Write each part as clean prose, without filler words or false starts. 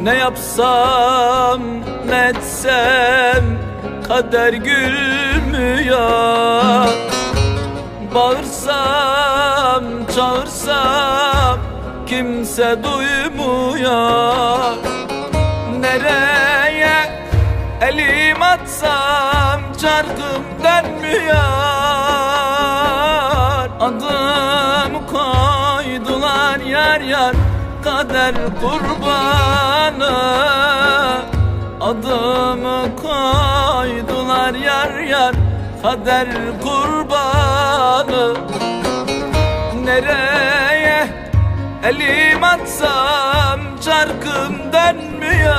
Ne yapsam ne etsem kader gülmüyor. Bağırsam çağırsam kimse duymuyor. Nereye elim atsam çarkım dönmüyor. Adımı koydular yar yar kader kurbanı. Adımı koydular yar yar kader kurbanı. Nereye elim atsam çarkım dönmüyor.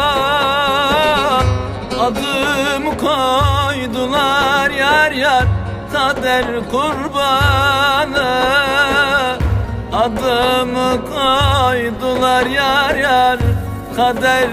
Adımı koydular yar yar kader kurbanı. Adımı koydular yar yar kader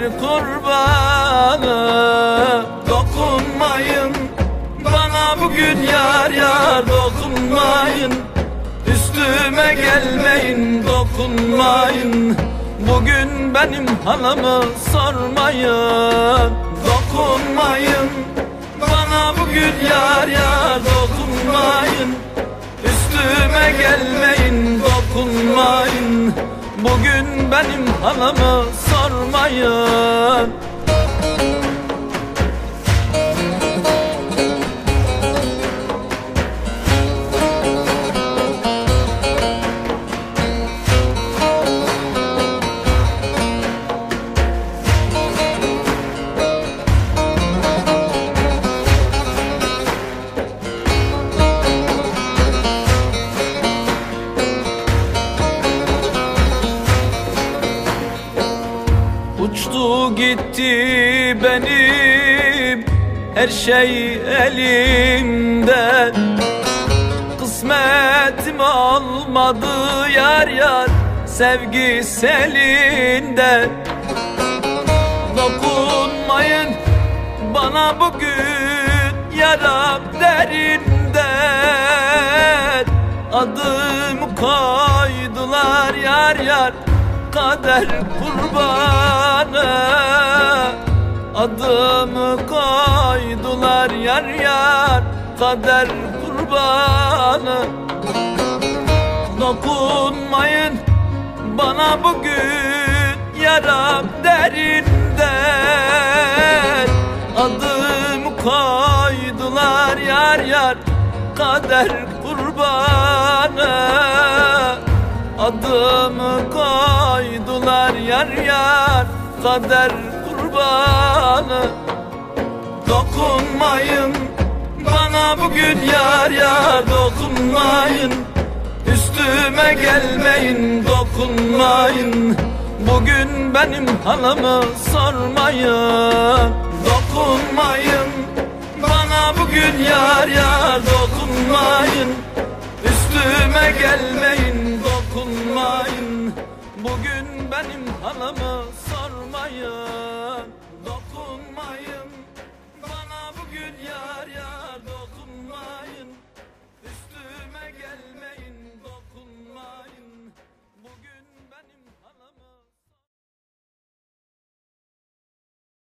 kurbanı. Dokunmayın bana bugün yar yar, dokunmayın. Üstüme gelmeyin, dokunmayın. Bugün benim halamı sormayın. Dokunmayın bana bugün yar yar, dokunmayın. Üstüme gelmeyin, dokunmayın. Bugün benim halamı sormayın. Uçtu gitti benim her şey elimden. Kısmetim olmadı yar yar sevgi selinden. Dokunmayın bana bugün yaram derinden. Adımı koydular yar yar kader kurbanı. Adımı koydular yar yar kader kurbanı. Dokunmayın bana bugün yaram derinden. Adımı koydular yar yar kader kurbanı. Adımı koydular yar yar kader kurbanı. Dokunmayın bana bugün yar yar, dokunmayın. Üstüme gelmeyin, dokunmayın. Bugün benim halamı sormayın. Dokunmayın bana bugün yar yar, dokunmayın. Üstüme gelmeyin, dokunmayın. Bugün benim halamı sormayın.